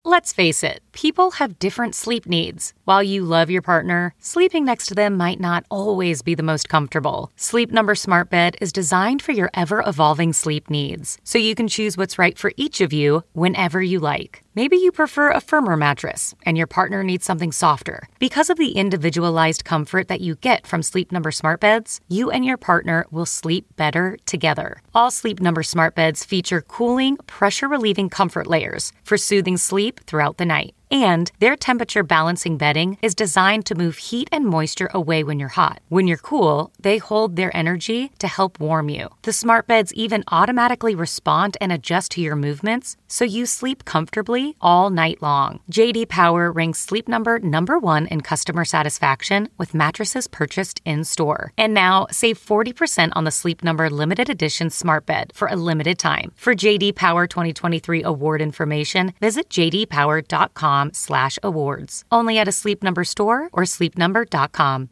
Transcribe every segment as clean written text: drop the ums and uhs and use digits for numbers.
Let's face it, people have different sleep needs. While you love your partner, sleeping next to them might not always be the most comfortable. Sleep Number Smart Bed is designed for your ever-evolving sleep needs, so you can choose what's right for each of you whenever you like. Maybe you prefer a firmer mattress, and your partner needs something softer. Because of the individualized comfort that you get from Sleep Number Smart Beds, you and your partner will sleep better together. All Sleep Number Smart Beds feature cooling, pressure-relieving comfort layers for soothing sleep throughout the night. And their temperature balancing bedding is designed to move heat and moisture away when you're hot. When you're cool, they hold their energy to help warm you. The smart beds even automatically respond and adjust to your movements, so you sleep comfortably all night long. J.D. Power ranks Sleep Number #1 in customer satisfaction with mattresses purchased in-store. And now, save 40% on the Sleep Number limited edition smart bed for a limited time. For J.D. Power 2023 award information, visit jdpower.com/awards. Only at a Sleep Number store or sleepnumber.com.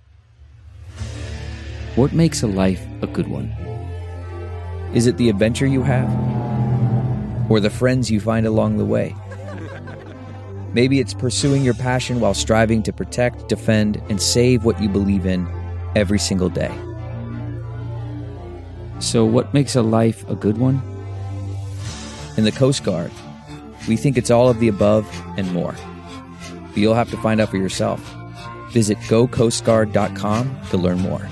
What makes a life a good one? Is it the adventure you have? Or the friends you find along the way? Maybe it's pursuing your passion while striving to protect, defend, and save what you believe in every single day. So what makes a life a good one? In the Coast Guard, we think it's all of the above and more. But you'll have to find out for yourself. Visit gocoastguard.com to learn more.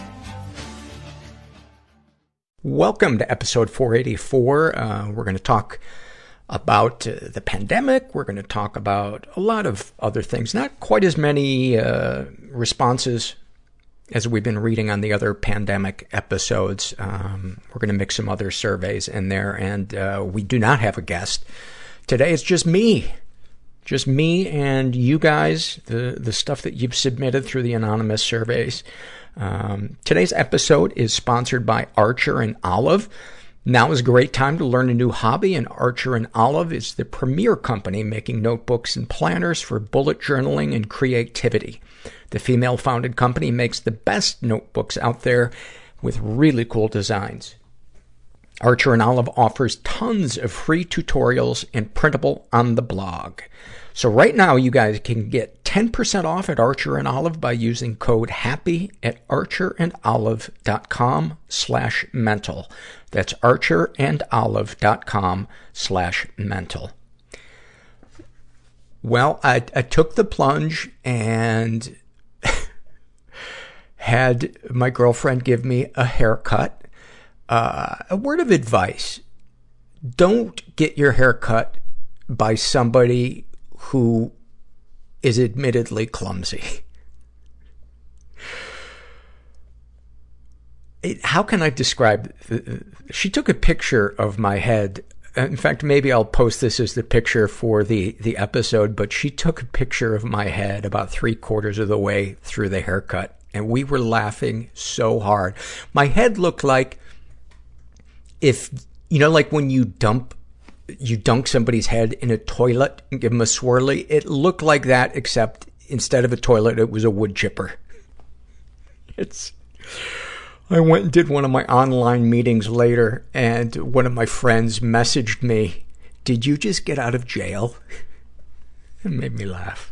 Welcome to episode 484. We're going to talk about the pandemic. We're going to talk about a lot of other things. Not quite as many responses as we've been reading on the other pandemic episodes. We're going to mix some other surveys in there, and we do not have a guest. Today it's just me. Just me and you guys, the stuff that you've submitted through the anonymous surveys. Today's episode is sponsored by Archer and Olive. Now is a great time to learn a new hobby, and Archer and Olive is the premier company making notebooks and planners for bullet journaling and creativity. The female-founded company makes the best notebooks out there with really cool designs. Archer and Olive offers tons of free tutorials and printable on the blog. So right now, you guys can get 10% off at Archer and Olive by using code HAPPY at archerandolive.com/mental. That's archerandolive.com/mental. Well, I took the plunge and had my girlfriend give me a haircut. A word of advice: don't get your hair cut by somebody who is admittedly clumsy. How can I describe? She took a picture of my head. In fact, maybe I'll post this as the picture for the episode, but she took a picture of my head about 3/4 of the way through the haircut, and we were laughing so hard. My head looked like, if, you know, like when you dunk somebody's head in a toilet and give them a swirly, it looked like that, except instead of a toilet, it was a wood chipper. I went and did one of my online meetings later, and one of my friends messaged me, "Did you just get out of jail?" It made me laugh.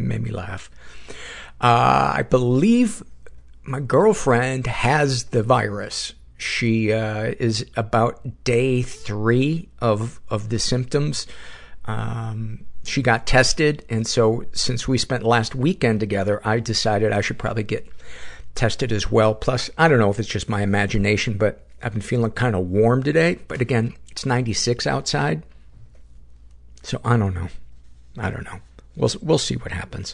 I believe my girlfriend has the virus. She is about day 3 of the symptoms. She got tested, and so since we spent last weekend together, I decided I should probably get tested as well. Plus, I don't know if it's just my imagination, but I've been feeling kind of warm today. But again, it's 96 outside, so I don't know. We'll see what happens.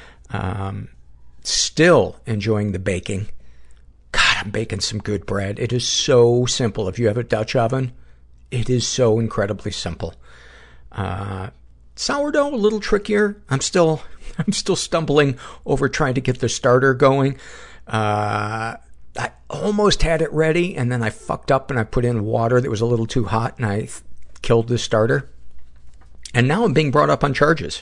Still enjoying the baking. God, I'm baking some good bread. It is so simple. If you have a Dutch oven, it is so incredibly simple. Sourdough, a little trickier. I'm still stumbling over trying to get the starter going. I almost had it ready, and then I fucked up and I put in water that was a little too hot, and I killed the starter. And now I'm being brought up on charges.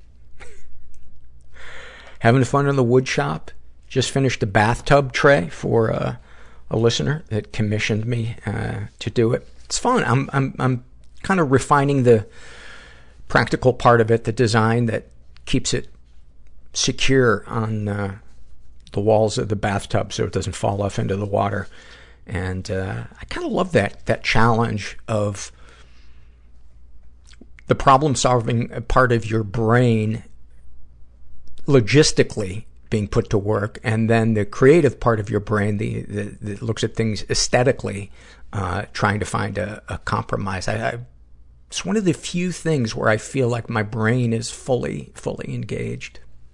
Having fun in the wood shop. Just finished a bathtub tray for a listener that commissioned me to do it. It's fun. I'm kind of refining the practical part of it, the design that keeps it secure on the walls of the bathtub so it doesn't fall off into the water. And I kind of love that challenge of the problem-solving part of your brain logistically being put to work, and then the creative part of your brain that looks at things aesthetically, trying to find a compromise. It's one of the few things where I feel like my brain is fully engaged.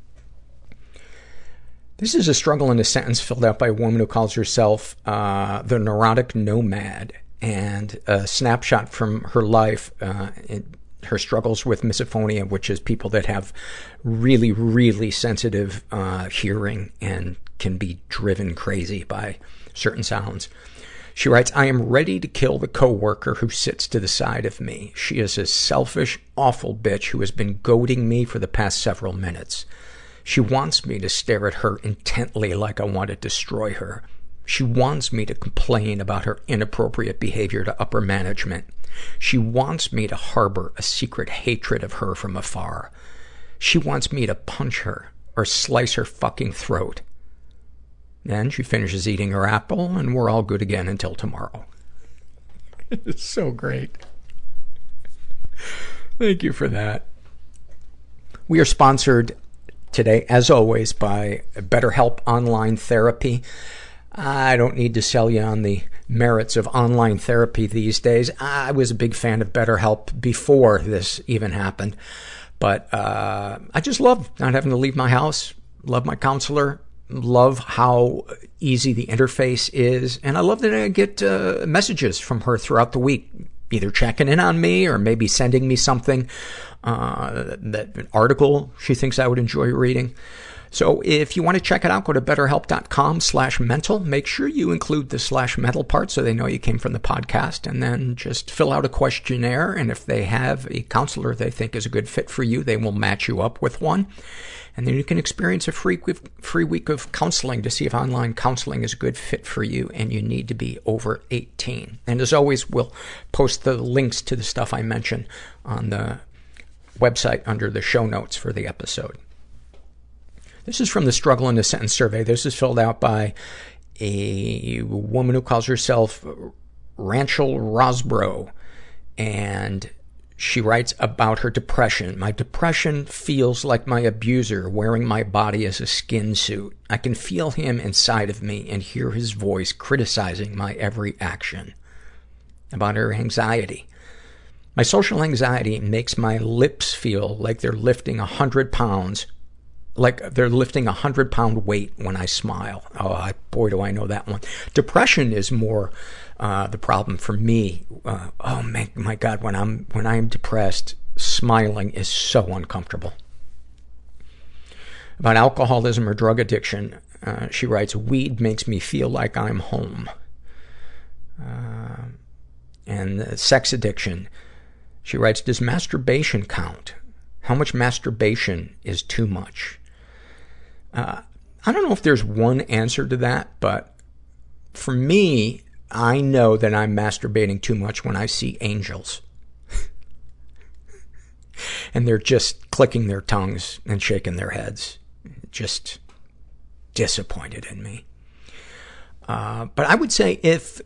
This is a struggle in a sentence filled out by a woman who calls herself the neurotic nomad, and a snapshot from her life, her struggles with misophonia, which is people that have really, really sensitive hearing and can be driven crazy by certain sounds. She writes, I am ready to kill the coworker who sits to the side of me. She is a selfish, awful bitch who has been goading me for the past several minutes. She wants me to stare at her intently like I want to destroy her. She wants me to complain about her inappropriate behavior to upper management. She wants me to harbor a secret hatred of her from afar. She wants me to punch her or slice her fucking throat. Then she finishes eating her apple, and we're all good again until tomorrow. It's so great. Thank you for that. We are sponsored today, as always, by BetterHelp Online Therapy. I don't need to sell you on the merits of online therapy these days. I was a big fan of BetterHelp before this even happened. But I just love not having to leave my house, love my counselor, love how easy the interface is, and I love that I get messages from her throughout the week, either checking in on me or maybe sending me something, an article she thinks I would enjoy reading. So if you want to check it out, go to betterhelp.com/mental. Make sure you include the /mental part so they know you came from the podcast, and then just fill out a questionnaire. And if they have a counselor they think is a good fit for you, they will match you up with one. And then you can experience a free week of counseling to see if online counseling is a good fit for you, and you need to be over 18. And as always, we'll post the links to the stuff I mentioned on the website under the show notes for the episode. This is from the Struggle in a Sentence survey. This is filled out by a woman who calls herself Rachel Rosbro, and she writes about her depression. My depression feels like my abuser wearing my body as a skin suit. I can feel him inside of me and hear his voice criticizing my every action. About her anxiety. My social anxiety makes my lips feel like they're lifting 100 pounds, like they're lifting 100-pound weight when I smile. Oh, boy, do I know that one. Depression is more the problem for me. Oh my God, when I'm depressed, smiling is so uncomfortable. About alcoholism or drug addiction, she writes, weed makes me feel like I'm home. And sex addiction, she writes, does masturbation count? How much masturbation is too much? I don't know if there's one answer to that, but for me, I know that I'm masturbating too much when I see angels. And they're just clicking their tongues and shaking their heads. Just disappointed in me. But I would say if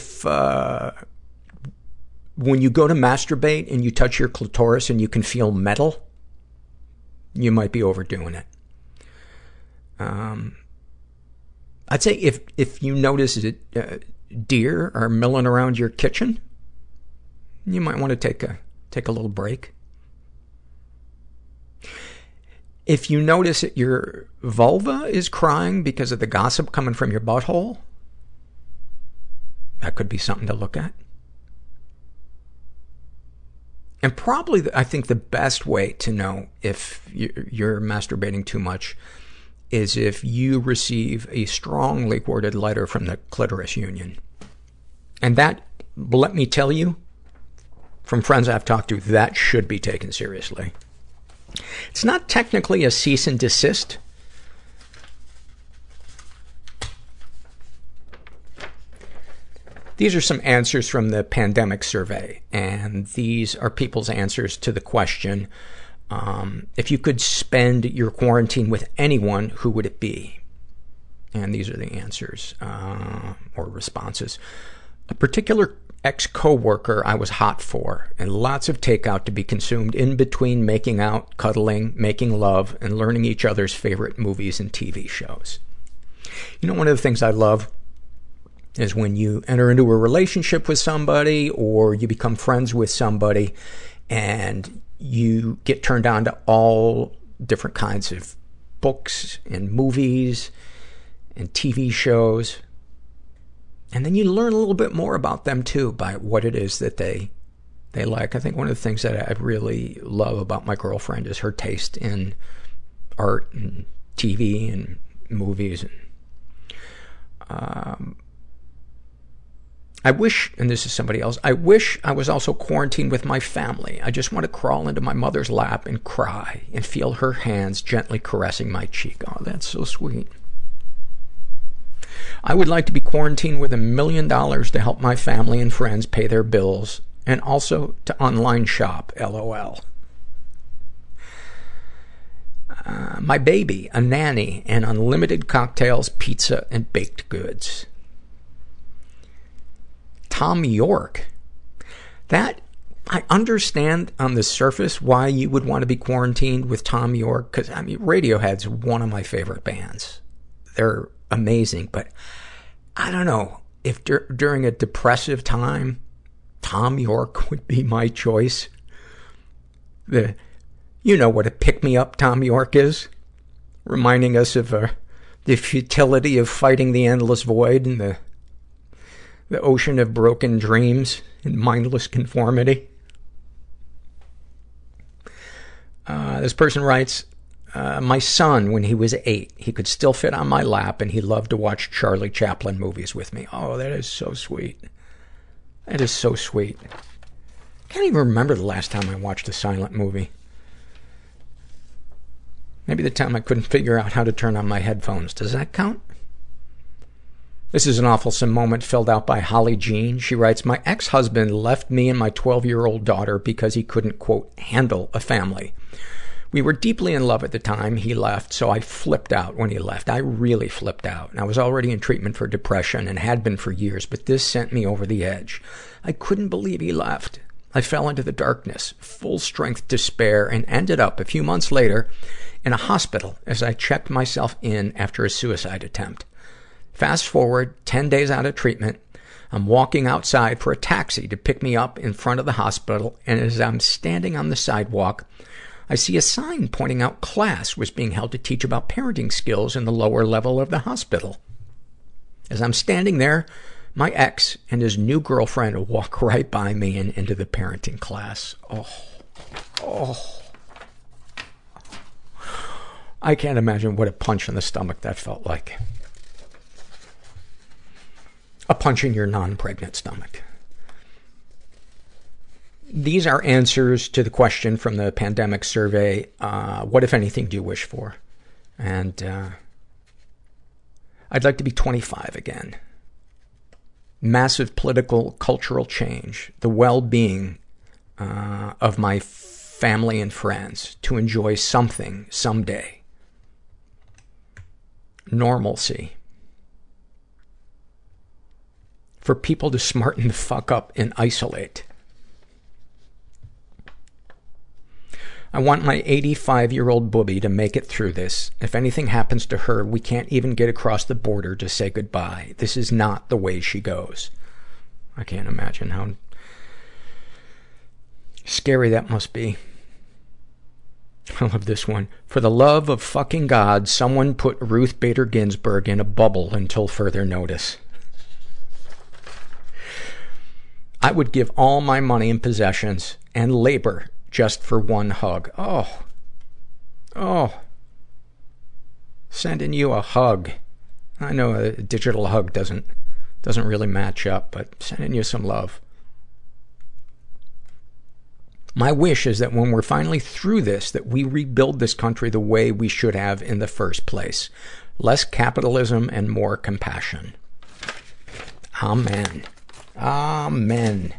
when you go to masturbate and you touch your clitoris and you can feel metal, you might be overdoing it. I'd say if you notice that deer are milling around your kitchen, you might want to take a little break. If you notice that your vulva is crying because of the gossip coming from your butthole, that could be something to look at. And probably, I think the best way to know if you're masturbating too much is if you receive a strongly worded letter from the Clitoris Union. And that, let me tell you, from friends I've talked to, that should be taken seriously. It's not technically a cease and desist. These are some answers from the pandemic survey, and these are people's answers to the question, if you could spend your quarantine with anyone, who would it be? And these are the answers, or responses. A particular ex-coworker I was hot for, and lots of takeout to be consumed in between making out, cuddling, making love, and learning each other's favorite movies and TV shows. You know, one of the things I love is when you enter into a relationship with somebody, or you become friends with somebody, and you get turned on to all different kinds of books and movies and TV shows. And then you learn a little bit more about them too, by what it is that they like. I think one of the things that I really love about my girlfriend is her taste in art and TV and movies. I wish, and this is somebody else, I wish I was also quarantined with my family. I just want to crawl into my mother's lap and cry and feel her hands gently caressing my cheek. Oh, that's so sweet. I would like to be quarantined with $1 million to help my family and friends pay their bills, and also to online shop, LOL. My baby, a nanny, and unlimited cocktails, pizza, and baked goods. Tom York. That, I understand on the surface why you would want to be quarantined with Tom York, because, I mean, Radiohead's one of my favorite bands. They're amazing, but I don't know if during a depressive time, Tom York would be my choice. You know what a pick-me-up Tom York is? Reminding us of the futility of fighting the endless void and the ocean of broken dreams and mindless conformity. This person writes, my son, when he was 8, he could still fit on my lap, and he loved to watch Charlie Chaplin movies with me. Oh, that is so sweet. That is so sweet. I can't even remember the last time I watched a silent movie. Maybe the time I couldn't figure out how to turn on my headphones. Does that count? This is an awfulsome moment filled out by Holly Jean. She writes, my ex-husband left me and my 12-year-old daughter because he couldn't, quote, handle a family. We were deeply in love at the time he left, so I flipped out when he left. I really flipped out. I was already in treatment for depression and had been for years, but this sent me over the edge. I couldn't believe he left. I fell into the darkness, full-strength despair, and ended up, a few months later, in a hospital as I checked myself in after a suicide attempt. Fast forward, 10 days out of treatment, I'm walking outside for a taxi to pick me up in front of the hospital, and as I'm standing on the sidewalk, I see a sign pointing out class was being held to teach about parenting skills in the lower level of the hospital. As I'm standing there, my ex and his new girlfriend walk right by me and into the parenting class. Oh. I can't imagine what a punch in the stomach that felt like. A punch in your non-pregnant stomach. These are answers to the question from the pandemic survey, what, if anything, do you wish for? And I'd like to be 25 again. Massive political, cultural change, the well-being of my family and friends, to enjoy something someday. Normalcy. For people to smarten the fuck up and isolate. I want my 85-year-old booby to make it through this. If anything happens to her, we can't even get across the border to say goodbye. This is not the way she goes. I can't imagine how scary that must be. I love this one. For the love of fucking God, someone put Ruth Bader Ginsburg in a bubble until further notice. I would give all my money and possessions and labor just for one hug. Oh. Sending you a hug. I know a digital hug doesn't really match up, but sending you some love. My wish is that when we're finally through this, that we rebuild this country the way we should have in the first place. Less capitalism and more compassion. Amen. Amen.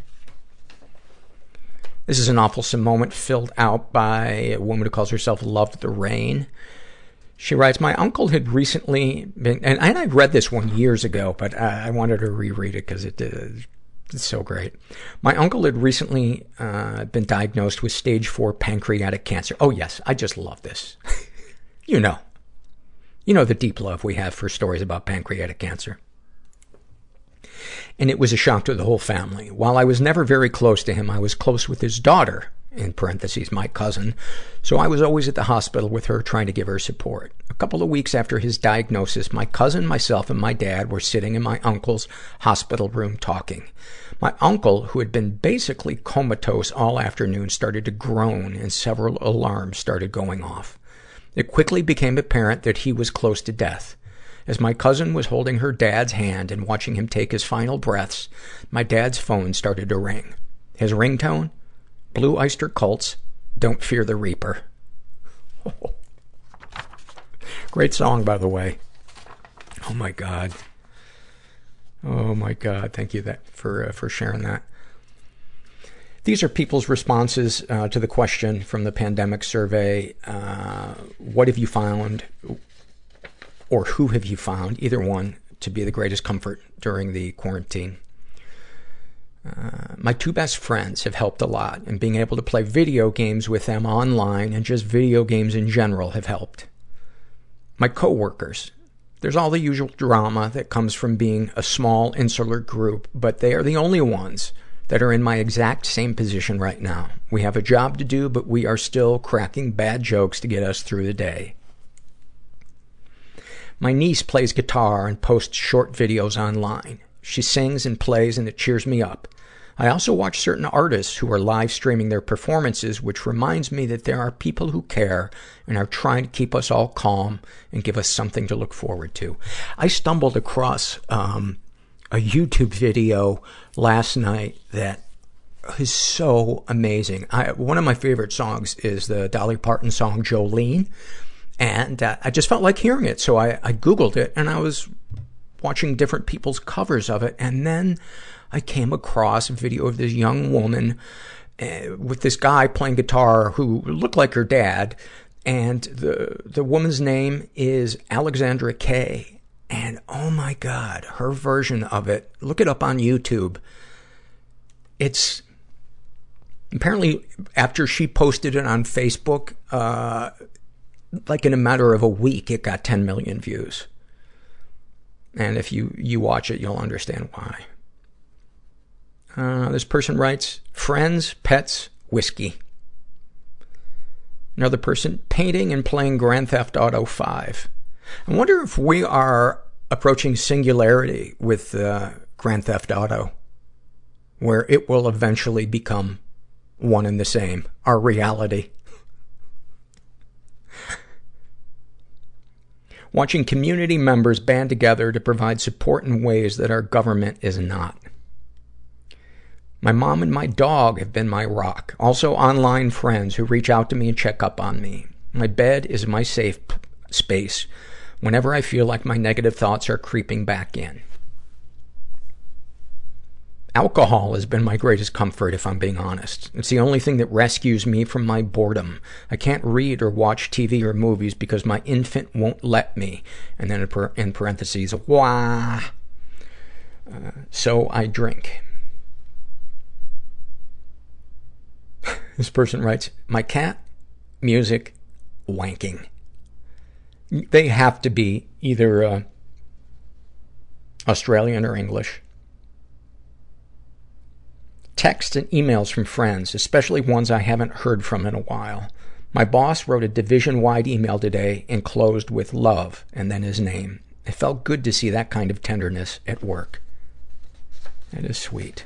This is an awfulsome moment filled out by a woman who calls herself Loved the Rain. She writes, my uncle had recently been, and I'd read this one years ago, but I wanted to reread it because it's so great. My uncle had recently been diagnosed with stage 4 pancreatic cancer. Oh yes, I just love this. You know the deep love we have for stories about pancreatic cancer. And it was a shock to the whole family. While I was never very close to him, I was close with his daughter, in parentheses, my cousin, so I was always at the hospital with her trying to give her support. A couple of weeks after his diagnosis, my cousin, myself, and my dad were sitting in my uncle's hospital room talking. My uncle, who had been basically comatose all afternoon, started to groan and several alarms started going off. It quickly became apparent that he was close to death. As my cousin was holding her dad's hand and watching him take his final breaths, my dad's phone started to ring. His ringtone? Blue Oyster Cult's Don't Fear the Reaper. Oh. Great song, by the way. Oh my God. Oh my God. Thank you for sharing that. These are people's responses to the question from the pandemic survey. What have you found, or who have you found, either one, to be the greatest comfort during the quarantine? My 2 best friends have helped a lot, and being able to play video games with them online and just video games in general have helped. My coworkers. There's all the usual drama that comes from being a small, insular group, but they are the only ones that are in my exact same position right now. We have a job to do, but we are still cracking bad jokes to get us through the day. My niece plays guitar and posts short videos online. She sings and plays, and it cheers me up. I also watch certain artists who are live streaming their performances, which reminds me that there are people who care and are trying to keep us all calm and give us something to look forward to. I stumbled across a YouTube video last night that is so amazing. One of my favorite songs is the Dolly Parton song Jolene. And I just felt like hearing it, so I Googled it, and I was watching different people's covers of it, and then I came across a video of this young woman with this guy playing guitar who looked like her dad, and the woman's name is Alexandra Kay. And oh my God, her version of it, look it up on YouTube. It's apparently, after she posted it on Facebook, like in a matter of a week, it got 10 million views. And if you watch it, you'll understand why. This person writes, friends, pets, whiskey. Another person, painting and playing Grand Theft Auto 5. I wonder if we are approaching singularity with Grand Theft Auto, where it will eventually become one and the same, our reality. Watching community members band together to provide support in ways that our government is not. My mom and my dog have been my rock. Also online friends who reach out to me and check up on me. My bed is my safe space whenever I feel like my negative thoughts are creeping back in. Alcohol has been my greatest comfort, if I'm being honest. It's the only thing that rescues me from my boredom. I can't read or watch TV or movies because my infant won't let me. And then in parentheses, wah. So I drink. This person writes, my cat, music, wanking. They have to be either Australian or English. Texts and emails from friends, especially ones I haven't heard from in a while. My boss wrote a division-wide email today enclosed with love and then his name. It felt good to see that kind of tenderness at work. That is sweet.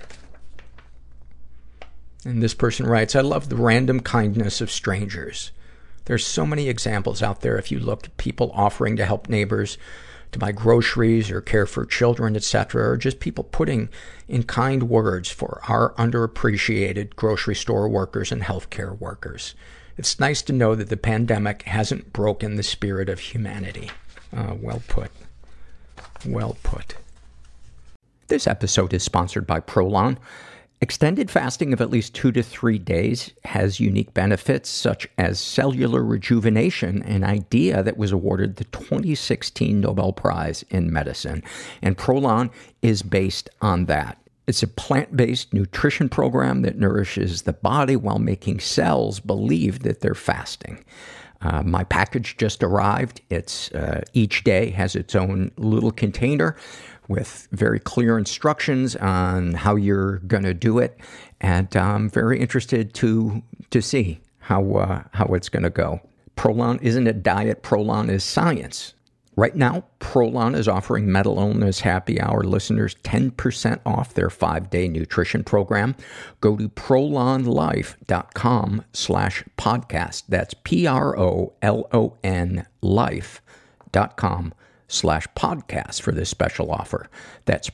And this person writes, I love the random kindness of strangers. There's so many examples out there if you look, people offering to help neighbors, to buy groceries or care for children, etc., or just people putting in kind words for our underappreciated grocery store workers and healthcare workers. It's nice to know that the pandemic hasn't broken the spirit of humanity. Well put. Well put. This episode is sponsored by Prolon. Extended fasting of at least 2 to 3 days has unique benefits such as cellular rejuvenation, an idea that was awarded the 2016 Nobel Prize in Medicine. And Prolon is based on that. It's a plant-based nutrition program that nourishes the body while making cells believe that they're fasting. My package just arrived. It's each day has its own little container with very clear instructions on how you're going to do it. And I'm very interested to see how it's going to go. Prolon isn't a diet. Prolon is science. Right now, Prolon is offering Mental Illness Happy Hour listeners 10% off their 5-day nutrition program. Go to prolonlife.com/podcast. That's PROLON life.com/podcast for this special offer. That's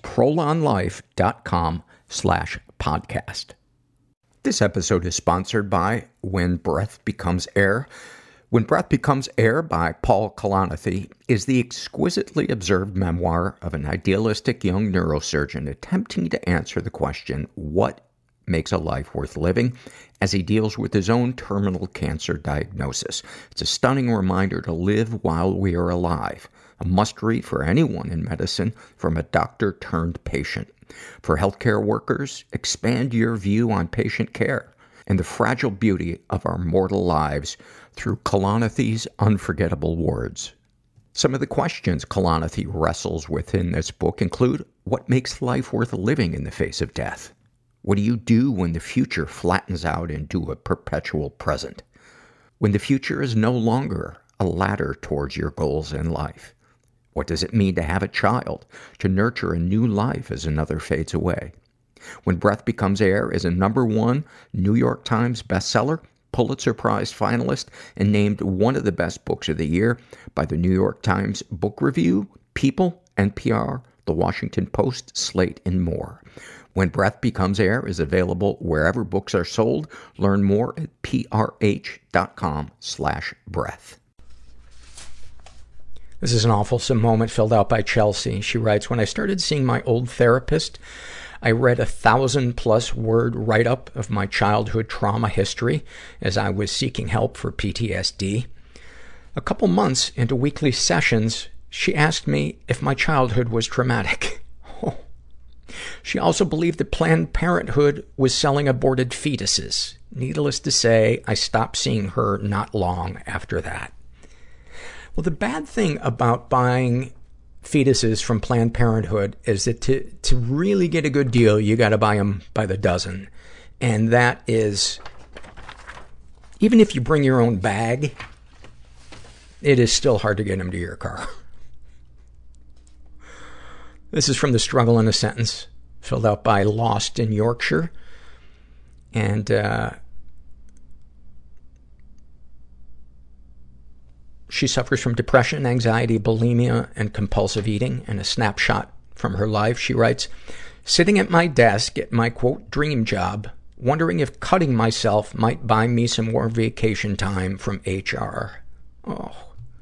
prolonlife.com/podcast. This episode is sponsored by When Breath Becomes Air. When Breath Becomes Air by Paul Kalanithi is the exquisitely observed memoir of an idealistic young neurosurgeon attempting to answer the question, what makes a life worth living, as he deals with his own terminal cancer diagnosis. It's a stunning reminder to live while we are alive. A must-read for anyone in medicine from a doctor-turned-patient. For healthcare workers, expand your view on patient care and the fragile beauty of our mortal lives through Kalanithi's unforgettable words. Some of the questions Kalanithi wrestles with in this book include, what makes life worth living in the face of death? What do you do when the future flattens out into a perpetual present? When the future is no longer a ladder towards your goals in life? What does it mean to have a child, to nurture a new life as another fades away? When Breath Becomes Air is a #1 New York Times bestseller, Pulitzer Prize finalist, and named one of the best books of the year by the New York Times Book Review, People, NPR, The Washington Post, Slate, and more. When Breath Becomes Air is available wherever books are sold. Learn more at prh.com/breath. This is an awfulsome moment filled out by Chelsea. She writes, when I started seeing my old therapist, I read 1,000+ word write-up of my childhood trauma history as I was seeking help for PTSD. A couple months into weekly sessions, she asked me if my childhood was traumatic. She also believed that Planned Parenthood was selling aborted fetuses. Needless to say, I stopped seeing her not long after that. Well, the bad thing about buying fetuses from Planned Parenthood is that to really get a good deal, you gotta buy them by the dozen. And that is, even if you bring your own bag, it is still hard to get them to your car. This is from The Struggle in a Sentence, filled out by Lost in Yorkshire. And, she suffers from depression, anxiety, bulimia, and compulsive eating. And a snapshot from her life, she writes, sitting at my desk at my, quote, dream job, wondering if cutting myself might buy me some more vacation time from HR. Oh.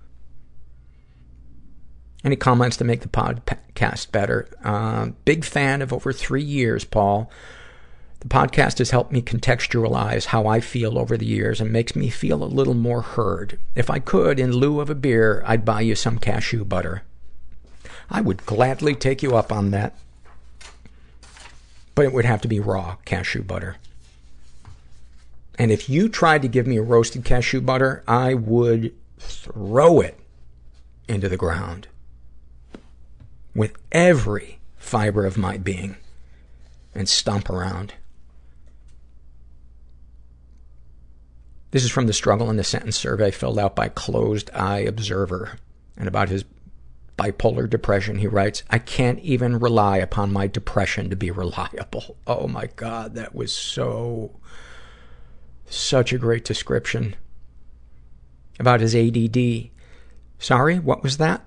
Any comments to make the podcast better? Big fan of over 3 years, Paul. The podcast has helped me contextualize how I feel over the years and makes me feel a little more heard. If I could, in lieu of a beer, I'd buy you some cashew butter. I would gladly take you up on that. But it would have to be raw cashew butter. And if you tried to give me a roasted cashew butter, I would throw it into the ground with every fiber of my being and stomp around. This is from the Struggle in a Sentence survey filled out by Closed Eye Observer. And about his bipolar depression, he writes, I can't even rely upon my depression to be reliable. Oh my God, that was such a great description. About his ADD. Sorry, what was that?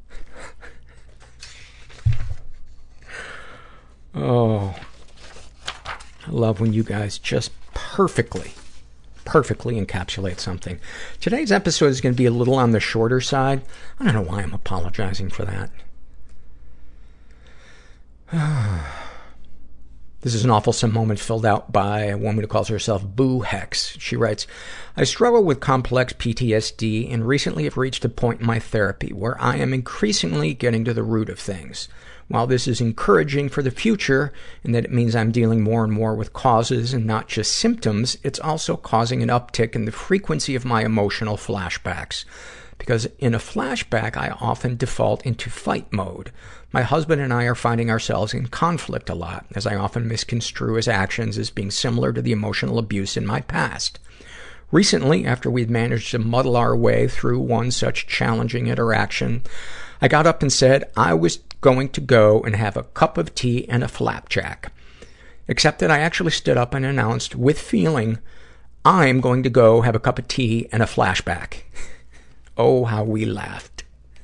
Oh, I love when you guys just perfectly encapsulate something. Today's episode is going to be a little on the shorter side. I don't know why I'm apologizing for that. This is an awfulsome moment filled out by a woman who calls herself Boo Hex. She writes, I struggle with complex PTSD and recently have reached a point in my therapy where I am increasingly getting to the root of things. While this is encouraging for the future, and that it means I'm dealing more and more with causes and not just symptoms, it's also causing an uptick in the frequency of my emotional flashbacks. Because in a flashback, I often default into fight mode. My husband and I are finding ourselves in conflict a lot, as I often misconstrue his actions as being similar to the emotional abuse in my past. Recently, after we'd managed to muddle our way through one such challenging interaction, I got up and said I was going to go and have a cup of tea and a flapjack. Except that I actually stood up and announced, with feeling, I'm going to go have a cup of tea and a flashback. Oh, how we laughed.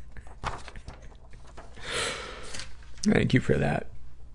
Thank you for that.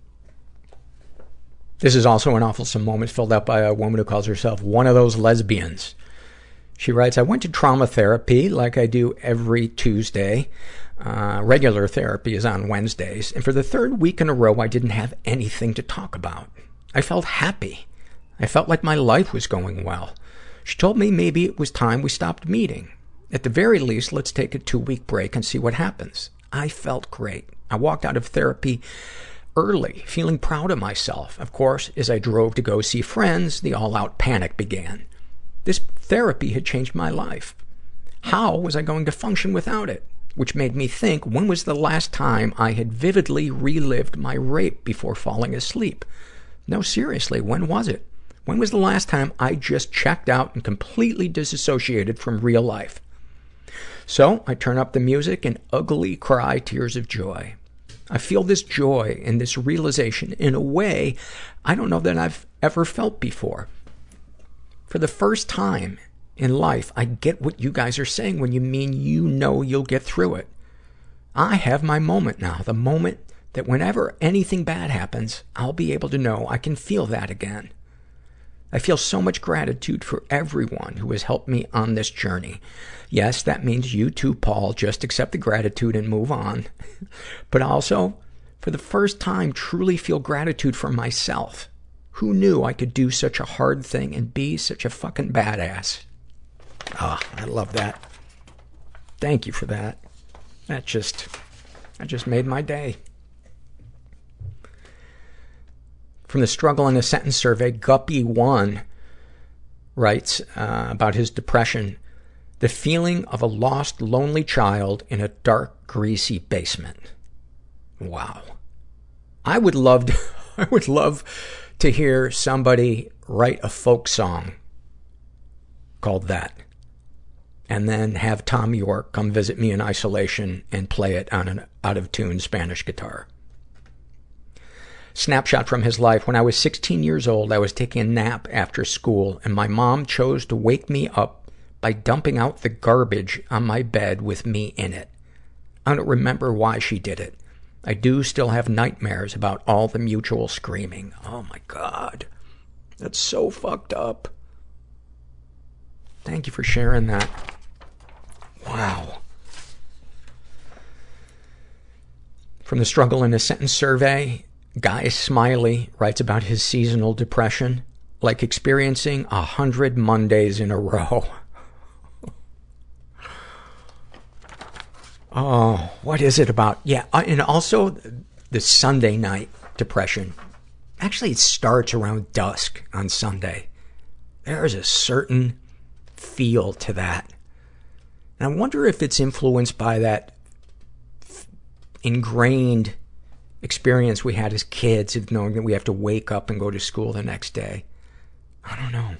This is also an awfulsome moment filled out by a woman who calls herself one of those lesbians. She writes, I went to trauma therapy like I do every Tuesday. Regular therapy is on Wednesdays. And for the third week in a row, I didn't have anything to talk about. I felt happy. I felt like my life was going well. She told me maybe it was time we stopped meeting. At the very least, let's take a 2-week break and see what happens. I felt great. I walked out of therapy early, feeling proud of myself. Of course, as I drove to go see friends, the all-out panic began. This therapy had changed my life. How was I going to function without it? Which made me think, when was the last time I had vividly relived my rape before falling asleep? No, seriously, when was it? When was the last time I just checked out and completely disassociated from real life? So I turn up the music and ugly cry tears of joy. I feel this joy and this realization in a way I don't know that I've ever felt before. For the first time in life, I get what you guys are saying when you mean you know you'll get through it. I have my moment now, the moment that whenever anything bad happens, I'll be able to know I can feel that again. I feel so much gratitude for everyone who has helped me on this journey. Yes, that means you too, Paul. Just accept the gratitude and move on. But also, for the first time, truly feel gratitude for myself. Who knew I could do such a hard thing and be such a fucking badass? I love that. Thank you for that. That just made my day. From the Struggle in a Sentence survey, Guppy1 writes about his depression. The feeling of a lost, lonely child in a dark, greasy basement. Wow. I would love to hear somebody write a folk song called that. And then have Tom York come visit me in isolation and play it on an out-of-tune Spanish guitar. Snapshot from his life. When I was 16 years old, I was taking a nap after school, and my mom chose to wake me up by dumping out the garbage on my bed with me in it. I don't remember why she did it. I do still have nightmares about all the mutual screaming. Oh my God. That's so fucked up. Thank you for sharing that. Wow. From the Struggle in a Sentence survey, Guy Smiley writes about his seasonal depression, like experiencing 100 Mondays in a row. Oh, what is it about? Yeah, and also the Sunday night depression. Actually, it starts around dusk on Sunday. There's a certain feel to that. And I wonder if it's influenced by that ingrained experience we had as kids of knowing that we have to wake up and go to school the next day. I don't know.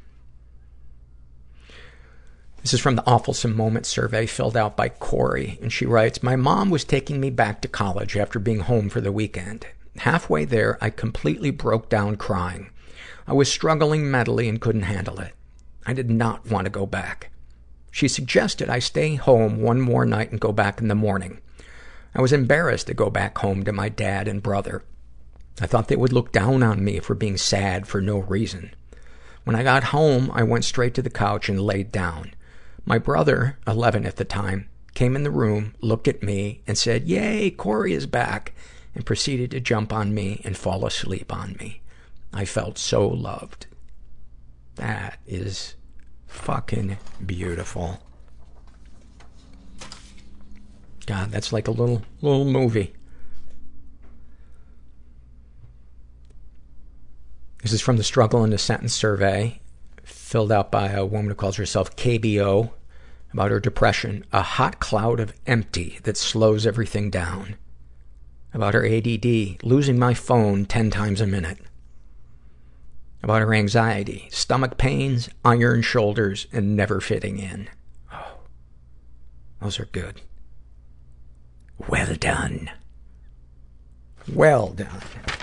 This is from the Awfulsome Moment survey filled out by Corey, and she writes, my mom was taking me back to college after being home for the weekend. Halfway there, I completely broke down crying. I was struggling mentally and couldn't handle it. I did not want to go back. She suggested I stay home one more night and go back in the morning. I was embarrassed to go back home to my dad and brother. I thought they would look down on me for being sad for no reason. When I got home, I went straight to the couch and laid down. My brother, 11 at the time, came in the room, looked at me, and said, "Yay, Corey is back," and proceeded to jump on me and fall asleep on me. I felt so loved. That is fucking beautiful. God, that's like a little movie. This is from the Struggle in a Sentence survey, filled out by a woman who calls herself KBO, about her depression. A hot cloud of empty that slows everything down. About her ADD, losing my phone 10 times a minute. About her anxiety, stomach pains, iron shoulders, and never fitting in. Oh, those are good. Well done. Well done.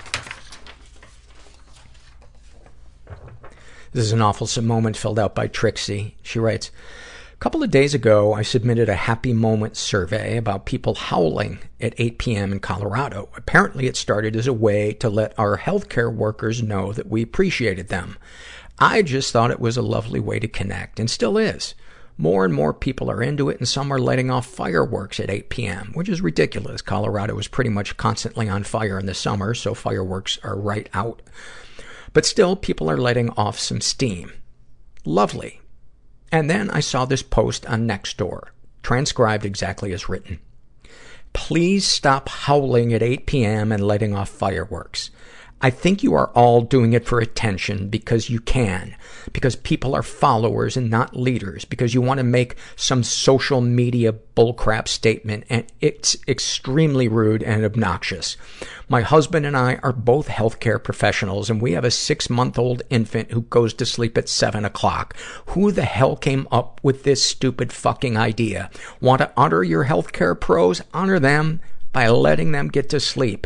This is an awfulsome moment filled out by Trixie. She writes, a couple of days ago, I submitted a happy moment survey about people howling at 8 p.m. in Colorado. Apparently, it started as a way to let our healthcare workers know that we appreciated them. I just thought it was a lovely way to connect, and still is. More and more people are into it, and some are letting off fireworks at 8 p.m., which is ridiculous. Colorado is pretty much constantly on fire in the summer, so fireworks are right out. But still, people are letting off some steam. Lovely. And then I saw this post on Nextdoor, transcribed exactly as written. Please stop howling at 8 p.m. and letting off fireworks. I think you are all doing it for attention because you can, because people are followers and not leaders, because you want to make some social media bullcrap statement, and it's extremely rude and obnoxious. My husband and I are both healthcare professionals, and we have a 6-month-old infant who goes to sleep at 7 o'clock. Who the hell came up with this stupid fucking idea? Want to honor your healthcare pros? Honor them by letting them get to sleep.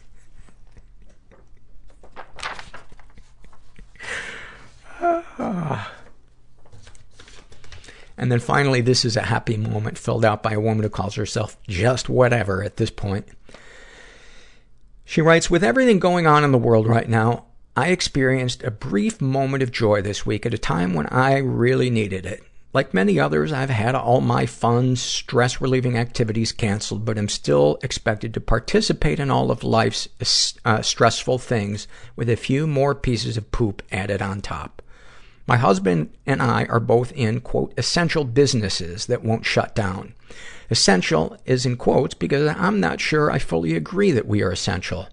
And then finally, this is a happy moment filled out by a woman who calls herself Just Whatever at this point. She writes, with everything going on in the world right now, I experienced a brief moment of joy this week at a time when I really needed it. Like many others, I've had all my fun, stress-relieving activities canceled, but I'm still expected to participate in all of life's stressful things with a few more pieces of poop added on top. My husband and I are both in, quote, essential businesses that won't shut down. Essential is in quotes because I'm not sure I fully agree that we are essential.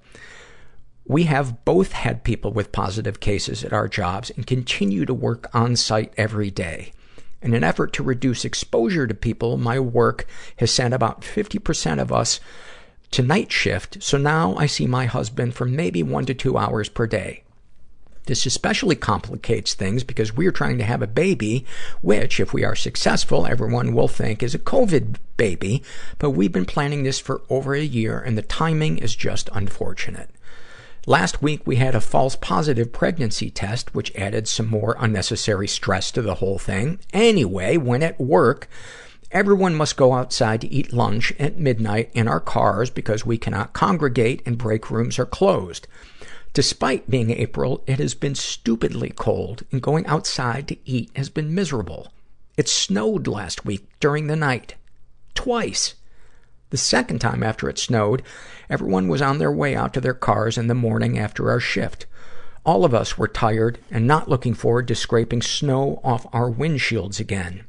We have both had people with positive cases at our jobs and continue to work on site every day. In an effort to reduce exposure to people, my work has sent about 50% of us to night shift, so now I see my husband for maybe 1 to 2 hours per day. This especially complicates things because we're trying to have a baby, which, if we are successful, everyone will think is a COVID baby, but we've been planning this for over a year, and the timing is just unfortunate. Last week, we had a false positive pregnancy test, which added some more unnecessary stress to the whole thing. Anyway, when at work, everyone must go outside to eat lunch at midnight in our cars because we cannot congregate and break rooms are closed. Despite being April, it has been stupidly cold, and going outside to eat has been miserable. It snowed last week during the night. Twice. The second time after it snowed, everyone was on their way out to their cars in the morning after our shift. All of us were tired and not looking forward to scraping snow off our windshields again.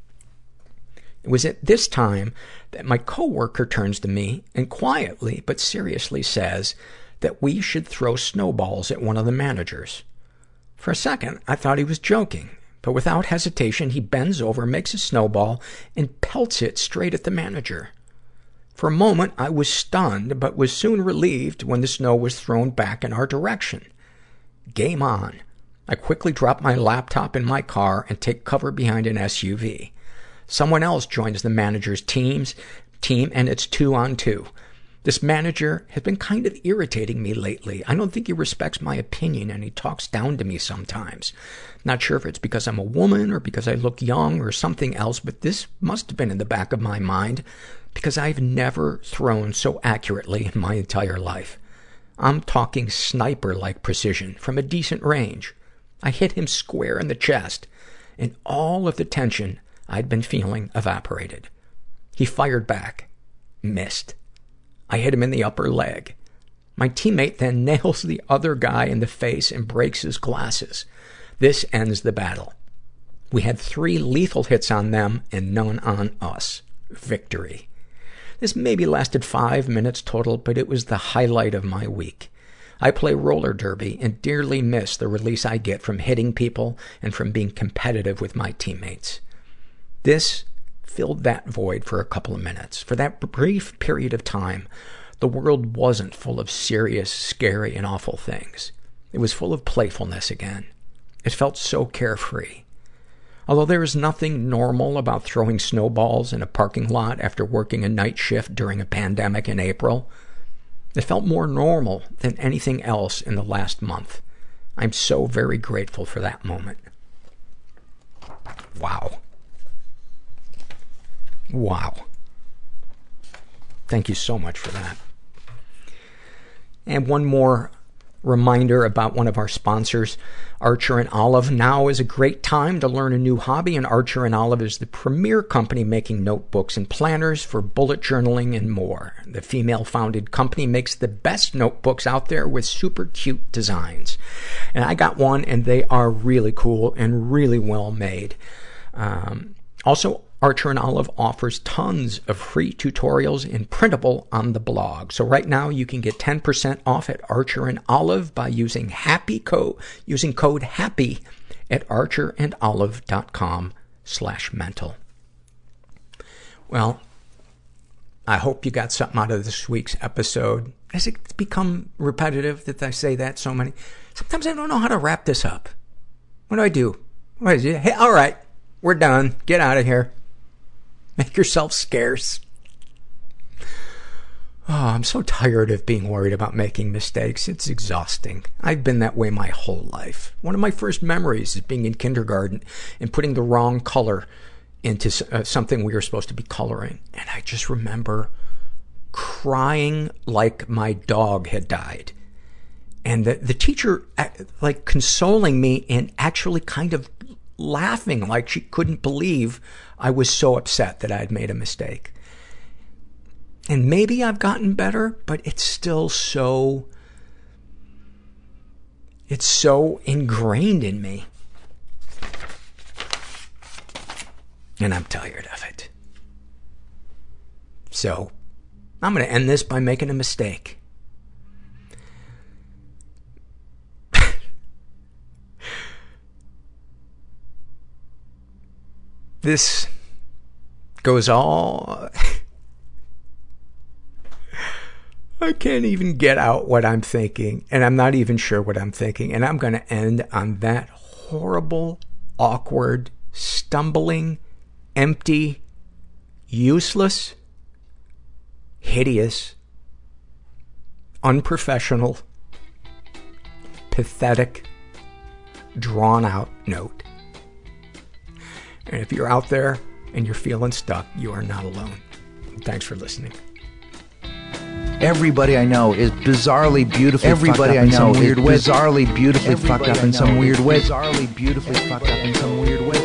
It was at this time that my coworker turns to me and quietly but seriously says that we should throw snowballs at one of the managers. For a second, I thought he was joking, but without hesitation, he bends over, makes a snowball, and pelts it straight at the manager. For a moment, I was stunned, but was soon relieved when the snow was thrown back in our direction. Game on. I quickly drop my laptop in my car and take cover behind an SUV. Someone else joins the manager's team, and it's 2-on-2. This manager has been kind of irritating me lately. I don't think he respects my opinion, and he talks down to me sometimes. Not sure if it's because I'm a woman or because I look young or something else, but this must have been in the back of my mind because I've never thrown so accurately in my entire life. I'm talking sniper-like precision from a decent range. I hit him square in the chest, and all of the tension I'd been feeling evaporated. He fired back. Missed. I hit him in the upper leg. My teammate then nails the other guy in the face and breaks his glasses. This ends the battle. We had 3 lethal hits on them and none on us. Victory. This maybe lasted 5 minutes total, but it was the highlight of my week. I play roller derby and dearly miss the release I get from hitting people and from being competitive with my teammates. This filled that void for a couple of minutes. For that brief period of time, the world wasn't full of serious, scary, and awful things. It was full of playfulness again. It felt so carefree. Although there is nothing normal about throwing snowballs in a parking lot after working a night shift during a pandemic in April, it felt more normal than anything else in the last month. I'm so very grateful for that moment. Wow. Wow. Thank you so much for that. And one more reminder about one of our sponsors, Archer and Olive. Now is a great time to learn a new hobby, and Archer and Olive is the premier company making notebooks and planners for bullet journaling and more. The female-founded company makes the best notebooks out there with super cute designs. And I got one, and they are really cool and really well made. Also, Archer and Olive offers tons of free tutorials in printable on the blog. So right now you can get 10% off at Archer and Olive by using code HAPPY at archerandolive.com/mental. Well, I hope you got something out of this week's episode. Has it become repetitive that I say that so many? Sometimes I don't know how to wrap this up. What do? Hey, all right, we're done. Get out of here. Make yourself scarce. Oh, I'm so tired of being worried about making mistakes. It's exhausting. I've been that way my whole life. One of my first memories is being in kindergarten and putting the wrong color into something we were supposed to be coloring. And I just remember crying like my dog had died. And the teacher, like, consoling me and actually kind of laughing like she couldn't believe I was so upset that I had made a mistake. And maybe I've gotten better, but it's still it's so ingrained in me. And I'm tired of it. So, I'm going to end this by making a mistake. This goes all... I can't even get out what I'm thinking, and I'm not even sure what I'm thinking, and I'm going to end on that horrible, awkward, stumbling, empty, useless, hideous, unprofessional, pathetic, drawn-out note. And if you're out there and you're feeling stuck, you are not alone. Thanks for listening. Everybody I know is bizarrely beautifully Everybody fucked up I know in some weird way. bizarrely beautifully Everybody fucked up I in know some weird way. Bizarrely beautifully fucked up in some weird way.